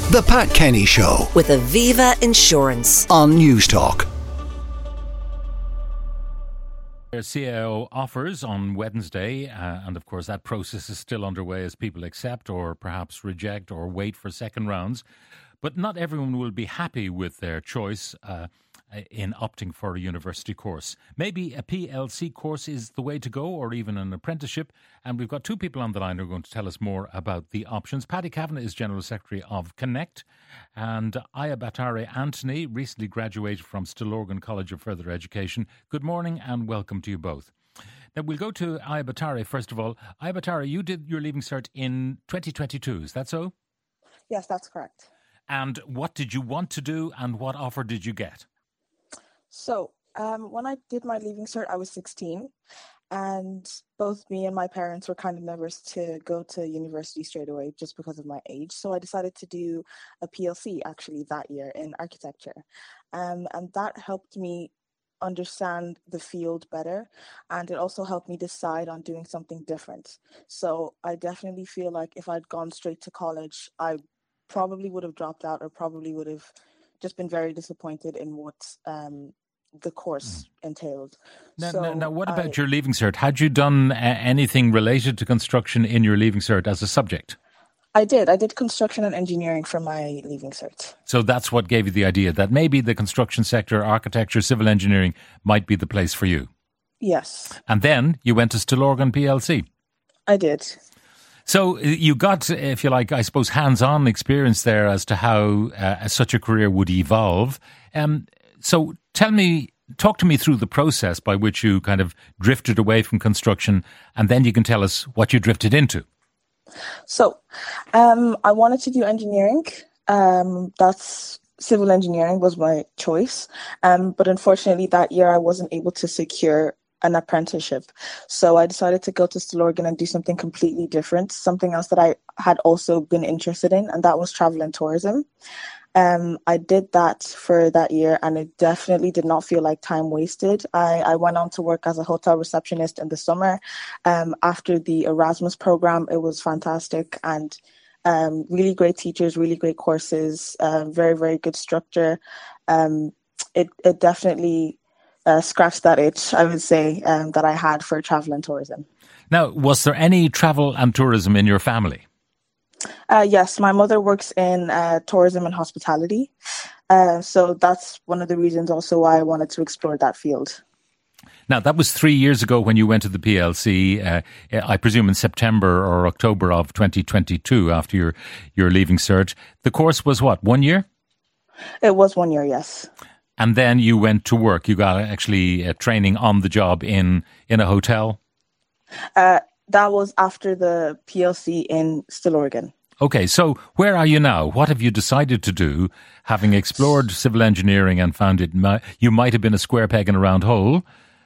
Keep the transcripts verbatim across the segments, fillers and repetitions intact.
The Pat Kenny Show with Aviva Insurance on Newstalk. Their C I O offers on Wednesday, uh, and of course that process is still underway as people accept or perhaps reject or wait for second rounds. But not everyone will be happy with their choice uh, in opting for a university course. Maybe a P L C course is the way to go, or even an apprenticeship. And we've got two people on the line who are going to tell us more about the options. Paddy Kavanagh is General Secretary of Connect, and Aya Batare Anthony recently graduated from Stillorgan College of Further Education. Good morning and welcome to you both. Now we'll go to Aya Batare first of all. Aya Batare, you did your Leaving Cert in twenty twenty-two, is that so? Yes, that's correct. And what did you want to do and what offer did you get? So um, when I did my Leaving Cert, I was sixteen, and both me and my parents were kind of nervous to go to university straight away just because of my age. So I decided to do a P L C actually that year in architecture. Um, and that helped me understand the field better, and it also helped me decide on doing something different. So I definitely feel like if I'd gone straight to college, I probably would have dropped out or probably would have just been very disappointed in what um, the course mm. entailed. Now, so now, now, what about I, your Leaving Cert? Had you done uh, anything related to construction in your Leaving Cert as a subject? I did. I did construction and engineering for my Leaving Cert. So that's what gave you the idea that maybe the construction sector, architecture, civil engineering might be the place for you? Yes. And then you went to Stillorgan P L C? I did. So you got, if you like, I suppose, hands-on experience there as to how uh, such a career would evolve. Um, so tell me, talk to me through the process by which you kind of drifted away from construction, and then you can tell us what you drifted into. So um, I wanted to do engineering. Um, that's civil engineering was my choice. Um, but unfortunately, that year I wasn't able to secure an apprenticeship. So I decided to go to Stillorgan and do something completely different, something else that I had also been interested in, and that was travel and tourism. Um, I did that for that year, and it definitely did not feel like time wasted. I, I went on to work as a hotel receptionist in the summer. Um, after the Erasmus program, it was fantastic, and um, really great teachers, really great courses, uh, very, very good structure. Um, it, it definitely Uh, scratch that itch, I would say, um, that I had for travel and tourism. Now, was there any travel and tourism in your family? Uh, yes, my mother works in uh, tourism and hospitality. Uh, so that's one of the reasons also why I wanted to explore that field. Now, that was three years ago when you went to the P L C, uh, I presume in September or October of twenty twenty-two after your, your Leaving Cert. The course was what, one year? It was one year, yes. And then you went to work. You got actually uh, training on the job in, in a hotel? Uh, that was after the P L C in Stillorgan. Okay, so where are you now? What have you decided to do, having explored civil engineering and found it mi- you might have been a square peg in a round hole?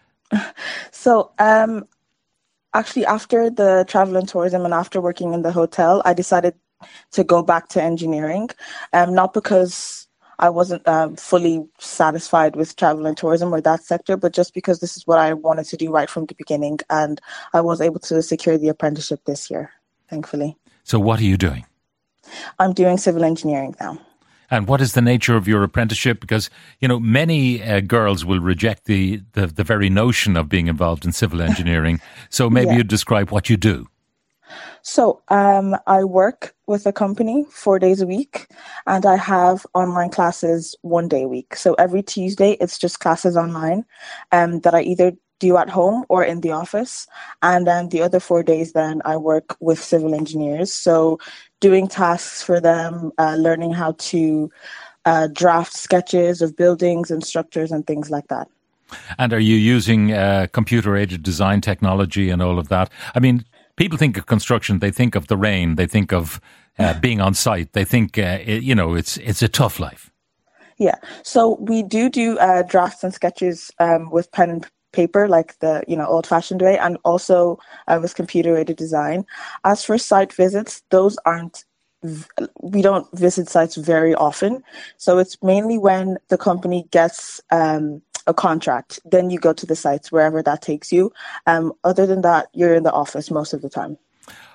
So um, actually after the travel and tourism and after working in the hotel, I decided to go back to engineering, um, not because I wasn't um, fully satisfied with travel and tourism or that sector, but just because this is what I wanted to do right from the beginning. And I was able to secure the apprenticeship this year, thankfully. So what are you doing? I'm doing civil engineering now. And what is the nature of your apprenticeship? Because, you know, many uh, girls will reject the, the, the very notion of being involved in civil engineering. So maybe Yeah. you'd describe what you do. So um, I work with a company four days a week, and I have online classes one day a week. So every Tuesday, it's just classes online um, that I either do at home or in the office. And then the other four days, then I work with civil engineers. So doing tasks for them, uh, learning how to uh, draft sketches of buildings and structures and things like that. And are you using uh, computer-aided design technology and all of that? I mean, people think of construction, they think of the rain, they think of uh, being on site, they think, uh, it, you know, it's it's a tough life. Yeah, so we do do uh, drafts and sketches um, with pen and paper, like the, you know, old-fashioned way, and also uh, with computer-aided design. As for site visits, those aren't, we don't visit sites very often. So it's mainly when the company gets um, a contract, then you go to the sites, wherever that takes you. Um, other than that, you're in the office most of the time.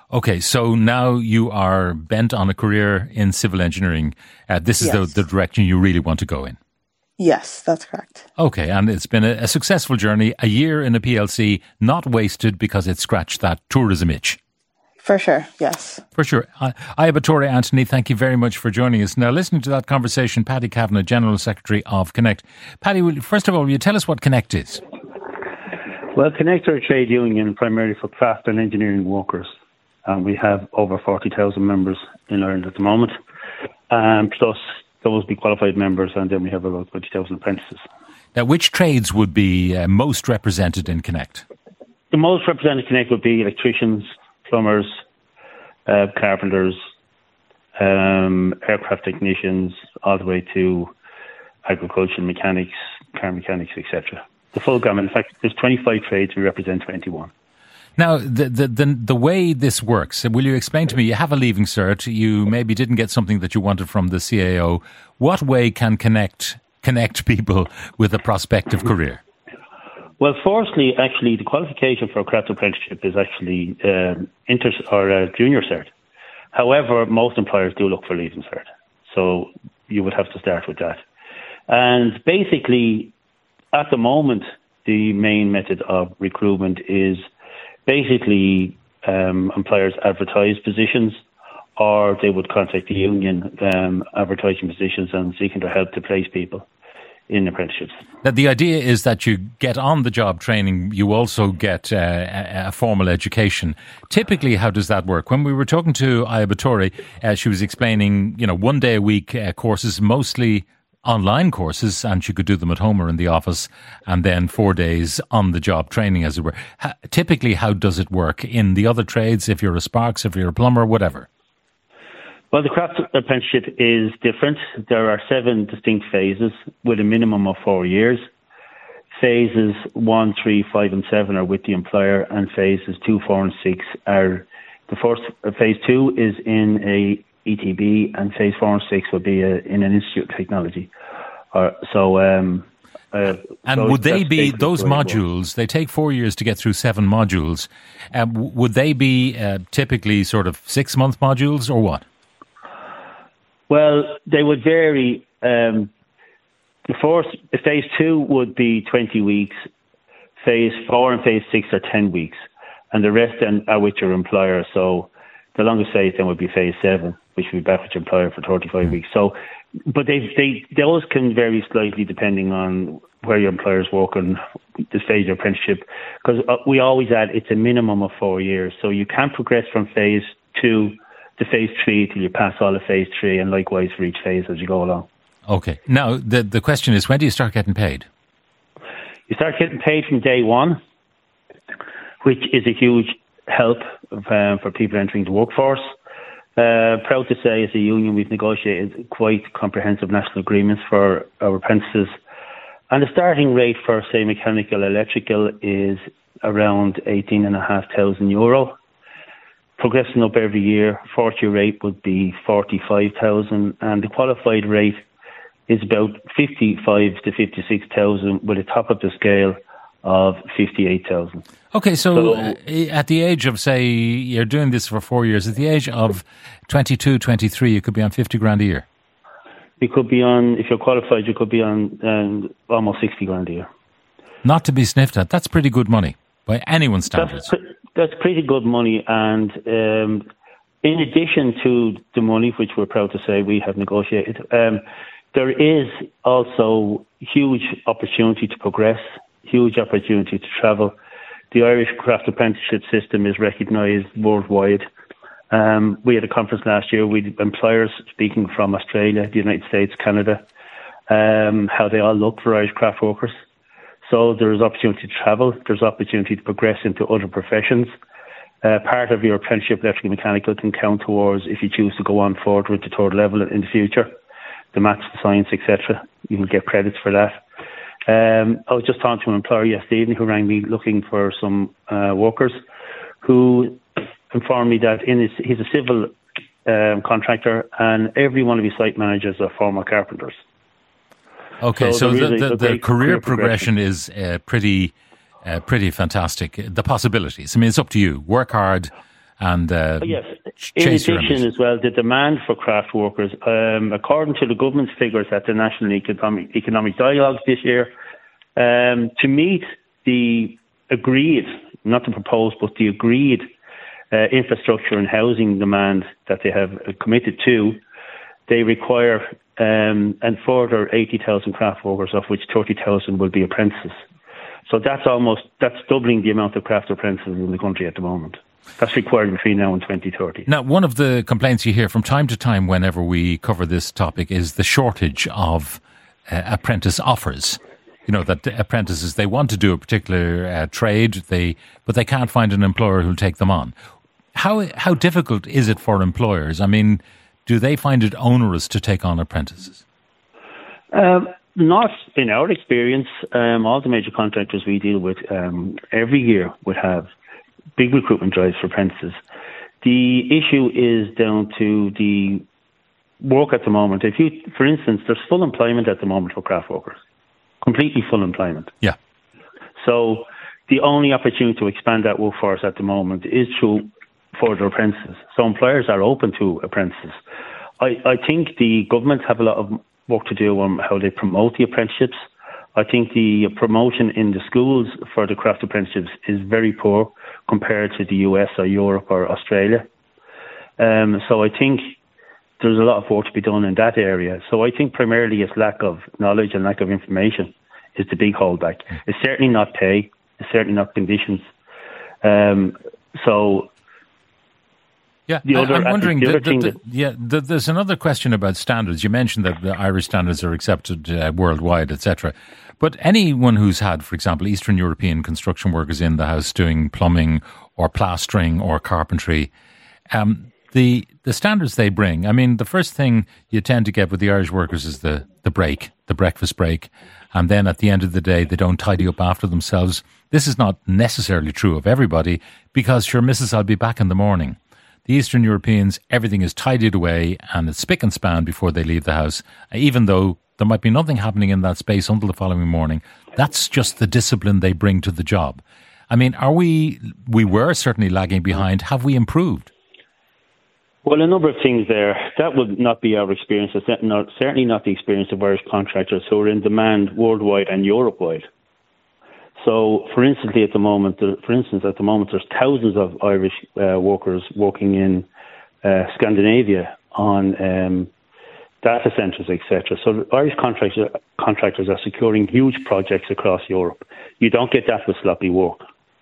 Okay, so now you are bent on a career in civil engineering. Uh, this is Yes. the, the direction you really want to go in. Yes, that's correct. Okay, and it's been a, a successful journey. A year in a P L C, not wasted because it scratched that tourism itch. For sure, yes. For sure. I, Ayabatore Anthony, thank you very much for joining us. Now, listening to that conversation, Paddy Kavanagh, General Secretary of Connect. Paddy, will, first of all, will you tell us what Connect is? Well, Connect are a trade union primarily for craft and engineering workers. And we have over forty thousand members in Ireland at the moment. Um, plus, those be qualified members, and then we have about twenty thousand apprentices. Now, which trades would be uh, most represented in Connect? The most represented Connect would be electricians, plumbers, uh, carpenters, um, aircraft technicians, all the way to agricultural mechanics, car mechanics, et cetera. The full gamut. In fact, there's twenty-five trades, we represent twenty-one. Now, the, the the the way this works, will you explain to me, you have a leaving cert, you maybe didn't get something that you wanted from the C A O. What way can Connect connect people with a prospective career? Well, firstly, actually, the qualification for a craft apprenticeship is actually um, inter or uh, junior cert. However, most employers do look for leaving cert, so you would have to start with that. And basically, at the moment, the main method of recruitment is basically um, employers advertise positions, or they would contact the union um, advertising positions and seeking their help to place people in apprenticeships. Now, the idea is that you get on-the-job training, you also get uh, a, a formal education. Typically, how does that work? When we were talking to Ayabatore, uh, she was explaining, you know, one day a week uh, courses, mostly online courses, and she could do them at home or in the office, and then four days on-the-job training, as it were. How, typically, how does it work in the other trades, if you're a sparks, if you're a plumber, whatever? Well, the craft apprenticeship is different. There are seven distinct phases with a minimum of four years. Phases one, three, five, and seven are with the employer, and phases two, four, and six are the first. Phase two is in a E T B, and phase four and six would be a, in an institute of technology. Uh, so, um, uh, and so would they be those the modules? They take four years to get through seven modules. Um, would they be uh, typically sort of six-month modules, or what? Well, they would vary. Um, the first phase two would be twenty weeks. Phase four and phase six are ten weeks, and the rest then are with your employer. So the longest phase then would be phase seven, which would be back with your employer for thirty-five weeks. So, but they they those can vary slightly depending on where your employer is working, the stage of apprenticeship. Because we always add it's a minimum of four years, so you can progress from phase two to phase three till you pass all of phase three, and likewise for each phase as you go along. Okay. Now, the the question is, when do you start getting paid? You start getting paid from day one, which is a huge help um, for people entering the workforce. Uh, proud to say, as a union, we've negotiated quite comprehensive national agreements for our apprentices. And the starting rate for, say, mechanical, electrical is around eighteen and a half thousand euro. Progressing up every year, fourth-year rate would be forty-five thousand, and the qualified rate is about fifty-five to fifty-six thousand, with a top of the scale of fifty-eight thousand. Okay, so, so uh, at the age of, say, you're doing this for four years, at the age of twenty-two, twenty-three, you could be on fifty grand a year. You could be on, if you're qualified, you could be on um, almost sixty grand a year. Not to be sniffed at. That's pretty good money by anyone's standards. That's, pre- that's pretty good money, and um, in addition to the money, which we're proud to say we have negotiated, um, there is also huge opportunity to progress, huge opportunity to travel. The Irish Craft Apprenticeship system is recognised worldwide. Um, we had a conference last year with employers speaking from Australia, the United States, Canada, um, how they all look for Irish craft workers. So there's opportunity to travel, there's opportunity to progress into other professions. Uh, part of your apprenticeship electrical and mechanical can count towards, if you choose to go on forward with the third level in the future, the maths, the science, et cetera. You can get credits for that. Um, I was just talking to an employer yesterday evening who rang me looking for some uh, workers, who informed me that in his, he's a civil um, contractor, and every one of his site managers are former carpenters. Okay, so, so the, the, the career, career progression, progression is uh, pretty uh, pretty fantastic. The possibilities. I mean, it's up to you. Work hard and uh, oh, yes. In addition, as well, the demand for craft workers, um, according to the government's figures at the National Economic, Economic Dialogue this year, um, to meet the agreed, not the proposed, but the agreed uh, infrastructure and housing demand that they have committed to, they require um, a further eighty thousand craft workers, of which thirty thousand will be apprentices. So that's almost, that's doubling the amount of craft apprentices in the country at the moment. That's required between now and twenty thirty. Now, one of the complaints you hear from time to time whenever we cover this topic is the shortage of uh, apprentice offers. You know, that apprentices, they want to do a particular uh, trade, they but they can't find an employer who'll take them on. How how difficult is it for employers? I mean, do they find it onerous to take on apprentices? Um, not in our experience. Um, all the major contractors we deal with um, every year would have big recruitment drives for apprentices. The issue is down to the work at the moment. If you, for instance, there's full employment at the moment for craft workers, completely full employment. Yeah. So the only opportunity to expand that workforce at the moment is through further apprentices. So employers are open to apprentices. I, I think the government have a lot of work to do on how they promote the apprenticeships. I think the promotion in the schools for the craft apprenticeships is very poor compared to the U S or Europe or Australia. Um, so I think there's a lot of work to be done in that area. So I think primarily it's lack of knowledge and lack of information is the big holdback. It's certainly not pay. It's certainly not conditions. Um, so... Yeah, other, I'm wondering, the, the, the, that, yeah, the, there's another question about standards. You mentioned that the Irish standards are accepted uh, worldwide, et cetera. But anyone who's had, for example, Eastern European construction workers in the house doing plumbing or plastering or carpentry, um, the the standards they bring, I mean, the first thing you tend to get with the Irish workers is the, the break, the breakfast break. And then at the end of the day, they don't tidy up after themselves. This is not necessarily true of everybody because, sure, Missus I'll be back in the morning. The Eastern Europeans, everything is tidied away and it's spick and span before they leave the house, even though there might be nothing happening in that space until the following morning. That's just the discipline they bring to the job. I mean, are we, we were certainly lagging behind. Have we improved? Well, a number of things there. That would not be our experience. It's not, certainly not the experience of Irish contractors who are in demand worldwide and Europe-wide. So, for instance, at the moment, for instance, at the moment, there's thousands of Irish uh, workers working in uh, Scandinavia on um, data centres, et cetera. So, Irish contractors contractors are securing huge projects across Europe. You don't get that with sloppy work.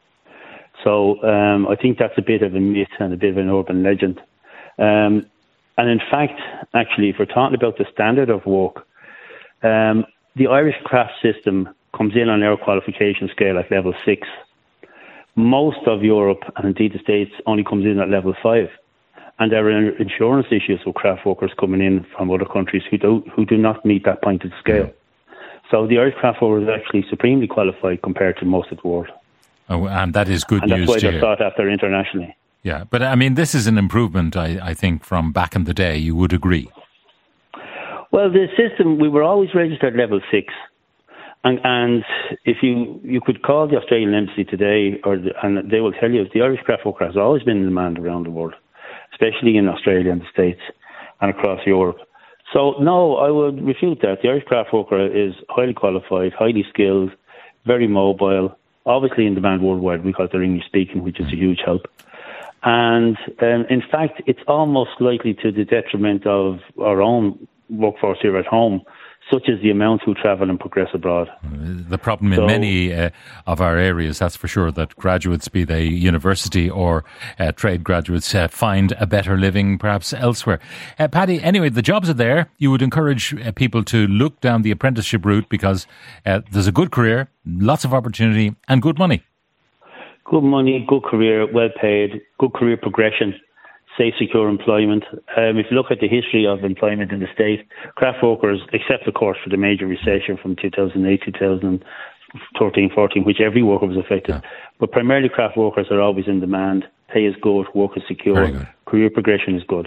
So, um, I think that's a bit of a myth and a bit of an urban legend. Um, and in fact, actually, if we're talking about the standard of work, um, the Irish craft system comes in on our qualification scale at level six. Most of Europe, and indeed the States, only comes in at level five. And there are insurance issues with craft workers coming in from other countries who do, who do not meet that point of the scale. So the Irish craft worker is actually supremely qualified compared to most of the world. Oh, and that is good and news. And that's why they're sought after internationally. Yeah, but I mean, this is an improvement, I, I think, from back in the day. You would agree? Well, the system, we were always registered at level six. And, and if you, you could call the Australian Embassy today, or the, and they will tell you the Irish craft worker has always been in demand around the world, especially in Australia and the States and across Europe. So, no, I would refute that. The Irish craft worker is highly qualified, highly skilled, very mobile, obviously in demand worldwide because they're English speaking, which is a huge help. And um, in fact, it's almost likely to the detriment of our own workforce here at home, such as the amount who travel and progress abroad. The problem in so, many uh, of our areas, that's for sure, that graduates, be they university or uh, trade graduates, uh, find a better living perhaps elsewhere. Uh, Paddy, anyway, the jobs are there. You would encourage uh, people to look down the apprenticeship route because uh, there's a good career, lots of opportunity and good money. Good money, good career, well paid, good career progression, safe, secure employment. Um, if you look at the history of employment in the state, craft workers, except of course for the major recession from two thousand eight, two thousand thirteen, fourteen, which every worker was affected, yeah. But primarily craft workers are always in demand. Pay is good, work is secure, career progression is good.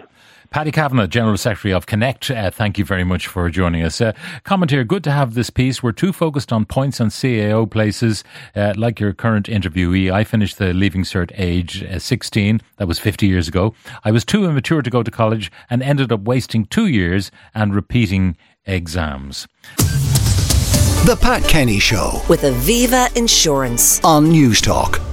Paddy Kavanagh, General Secretary of Connect, uh, thank you very much for joining us. Uh, comment here, good to have this piece. We're too focused on points and C A O places, uh, like your current interviewee. I finished the Leaving Cert age uh, sixteen. That was fifty years ago. I was too immature to go to college and ended up wasting two years and repeating exams. The Pat Kenny Show with Aviva Insurance on News Talk.